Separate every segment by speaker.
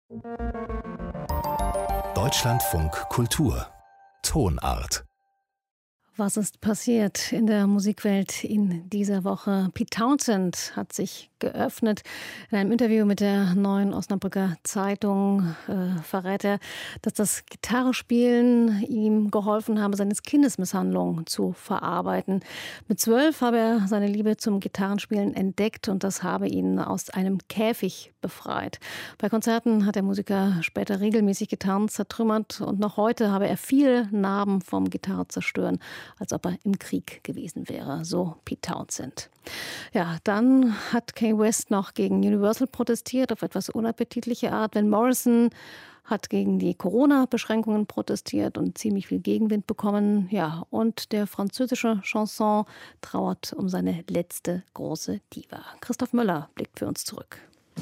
Speaker 1: Deutschlandfunk Kultur Tonart.
Speaker 2: Was ist passiert in der Musikwelt in dieser Woche? Pete Townshend hat sich geöffnet. In einem Interview mit der Neuen Osnabrücker Zeitung verrät er, dass das Gitarrespielen ihm geholfen habe, seine Kindesmisshandlung zu verarbeiten. Mit 12 habe er seine Liebe zum Gitarrenspielen entdeckt und das habe ihn aus einem Käfig befreit. Bei Konzerten hat der Musiker später regelmäßig Gitarren zertrümmert und noch heute habe er viele Narben vom Gitarrezerstören, als ob er im Krieg gewesen wäre, so Pete Townshend. Ja, dann hat Kanye West noch gegen Universal protestiert, auf etwas unappetitliche Art. Van Morrison hat gegen die Corona-Beschränkungen protestiert und ziemlich viel Gegenwind bekommen. Ja, und der französische Chanson trauert um seine letzte große Diva. Christoph Möller blickt für uns zurück.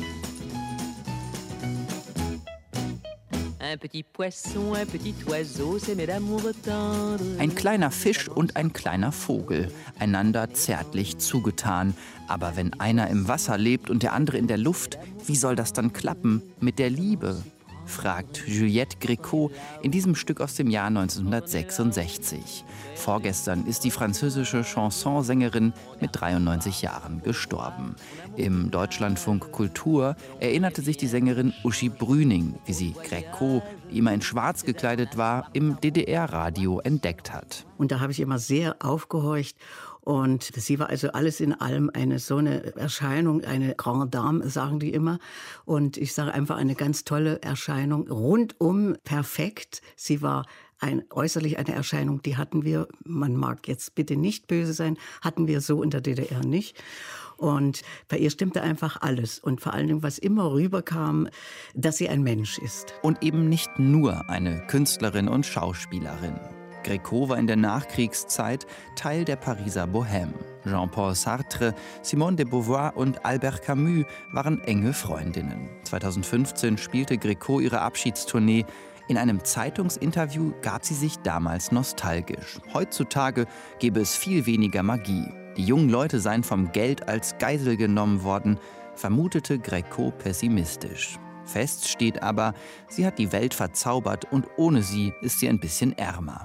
Speaker 3: Ein kleiner Fisch und ein kleiner Vogel, einander zärtlich zugetan. Aber wenn einer im Wasser lebt und der andere in der Luft, wie soll das dann klappen mit der Liebe? Fragt Juliette Gréco in diesem Stück aus dem Jahr 1966. Vorgestern ist die französische Chansonsängerin mit 93 Jahren gestorben. Im Deutschlandfunk Kultur erinnerte sich die Sängerin Uschi Brüning, wie sie Gréco, die immer in Schwarz gekleidet war, im DDR-Radio entdeckt hat.
Speaker 4: Und da habe ich immer sehr aufgehorcht. Und sie war also alles in allem so eine Erscheinung, eine Grande Dame, sagen die immer. Und ich sage einfach eine ganz tolle Erscheinung, rundum perfekt. Sie war äußerlich eine Erscheinung, die hatten wir, man mag jetzt bitte nicht böse sein, hatten wir so in der DDR nicht. Und bei ihr stimmte einfach alles. Und vor allen Dingen, was immer rüberkam, dass sie ein Mensch ist.
Speaker 3: Und eben nicht nur eine Künstlerin und Schauspielerin. Gréco war in der Nachkriegszeit Teil der Pariser Bohème. Jean-Paul Sartre, Simone de Beauvoir und Albert Camus waren enge Freundinnen. 2015 spielte Gréco ihre Abschiedstournee. In einem Zeitungsinterview gab sie sich damals nostalgisch. Heutzutage gäbe es viel weniger Magie. Die jungen Leute seien vom Geld als Geisel genommen worden, vermutete Gréco pessimistisch. Fest steht aber, sie hat die Welt verzaubert und ohne sie ist sie ein bisschen ärmer.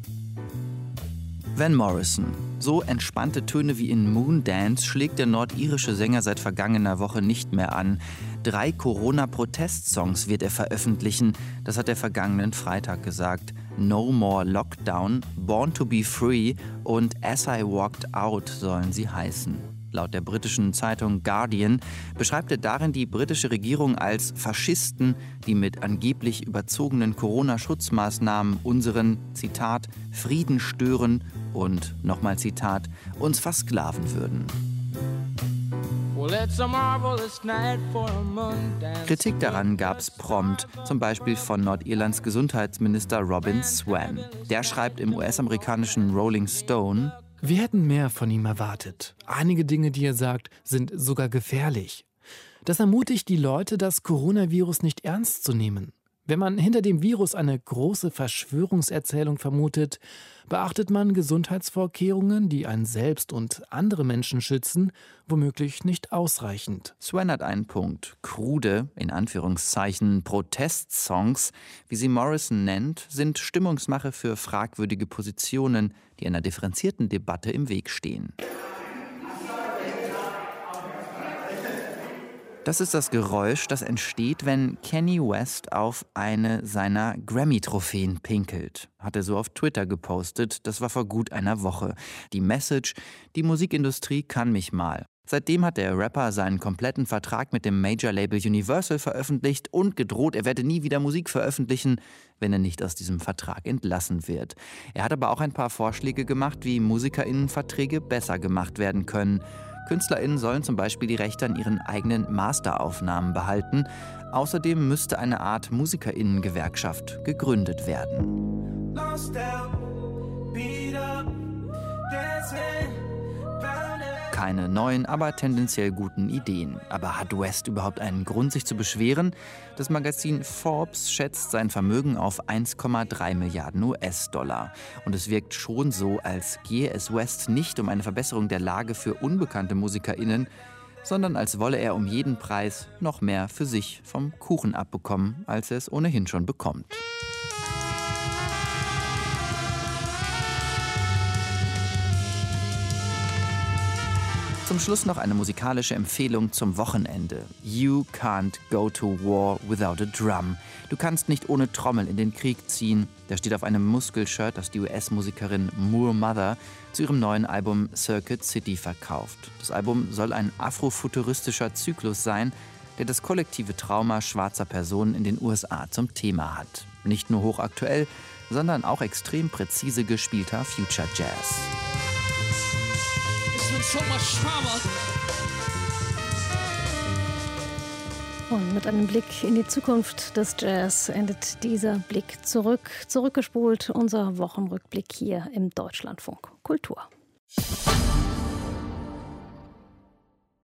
Speaker 3: Van Morrison. So entspannte Töne wie in Moondance schlägt der nordirische Sänger seit vergangener Woche nicht mehr an. 3 Corona-Protestsongs wird er veröffentlichen, das hat er vergangenen Freitag gesagt. No More Lockdown, Born to be Free und As I Walked Out sollen sie heißen. Laut der britischen Zeitung Guardian beschreibt er darin die britische Regierung als Faschisten, die mit angeblich überzogenen Corona-Schutzmaßnahmen unseren, Zitat, Frieden stören und, nochmal Zitat, uns versklaven würden. Kritik daran gab's prompt, zum Beispiel von Nordirlands Gesundheitsminister Robin Swan. Der schreibt im US-amerikanischen Rolling Stone:
Speaker 5: Wir hätten mehr von ihm erwartet. Einige Dinge, die er sagt, sind sogar gefährlich. Das ermutigt die Leute, das Coronavirus nicht ernst zu nehmen. Wenn man hinter dem Virus eine große Verschwörungserzählung vermutet, beachtet man Gesundheitsvorkehrungen, die einen selbst und andere Menschen schützen, womöglich nicht ausreichend.
Speaker 3: Swan hat einen Punkt. Krude, in Anführungszeichen, Protestsongs, wie sie Morrison nennt, sind Stimmungsmache für fragwürdige Positionen, die einer differenzierten Debatte im Weg stehen. Das ist das Geräusch, das entsteht, wenn Kanye West auf eine seiner Grammy-Trophäen pinkelt. Hat er so auf Twitter gepostet, das war vor gut einer Woche. Die Message: Die Musikindustrie kann mich mal. Seitdem hat der Rapper seinen kompletten Vertrag mit dem Major-Label Universal veröffentlicht und gedroht, er werde nie wieder Musik veröffentlichen, wenn er nicht aus diesem Vertrag entlassen wird. Er hat aber auch ein paar Vorschläge gemacht, wie MusikerInnen-Verträge besser gemacht werden können. KünstlerInnen sollen zum Beispiel die Rechte an ihren eigenen Masteraufnahmen behalten. Außerdem müsste eine Art MusikerInnen-Gewerkschaft gegründet werden. Keine neuen, aber tendenziell guten Ideen. Aber hat West überhaupt einen Grund, sich zu beschweren? Das Magazin Forbes schätzt sein Vermögen auf 1,3 Milliarden US-Dollar. Und es wirkt schon so, als gehe es West nicht um eine Verbesserung der Lage für unbekannte MusikerInnen, sondern als wolle er um jeden Preis noch mehr für sich vom Kuchen abbekommen, als er es ohnehin schon bekommt. Zum Schluss noch eine musikalische Empfehlung zum Wochenende. You can't go to war without a drum. Du kannst nicht ohne Trommel in den Krieg ziehen. Das steht auf einem Muskelshirt, das die US-Musikerin Moor Mother zu ihrem neuen Album Circuit City verkauft. Das Album soll ein afrofuturistischer Zyklus sein, der das kollektive Trauma schwarzer Personen in den USA zum Thema hat. Nicht nur hochaktuell, sondern auch extrem präzise gespielter Future Jazz.
Speaker 2: Und mit einem Blick in die Zukunft des Jazz endet dieser Blick zurückgespult, unser Wochenrückblick hier im Deutschlandfunk Kultur.